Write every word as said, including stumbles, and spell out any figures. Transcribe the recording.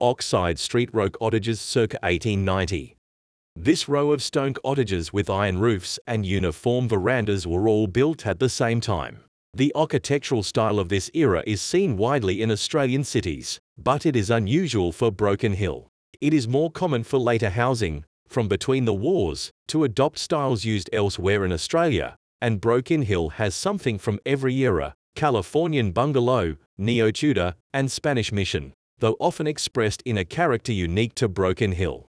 Oxide Street Row cottages circa eighteen ninety. This row of stone cottages with iron roofs and uniform verandas were all built at the same time. The architectural style of this era is seen widely in Australian cities, but it is unusual for Broken Hill. It is more common for later housing, from between the wars, to adopt styles used elsewhere in Australia, and Broken Hill has something from every era: Californian bungalow, neo-Tudor, and Spanish mission, though often expressed in a character unique to Broken Hill.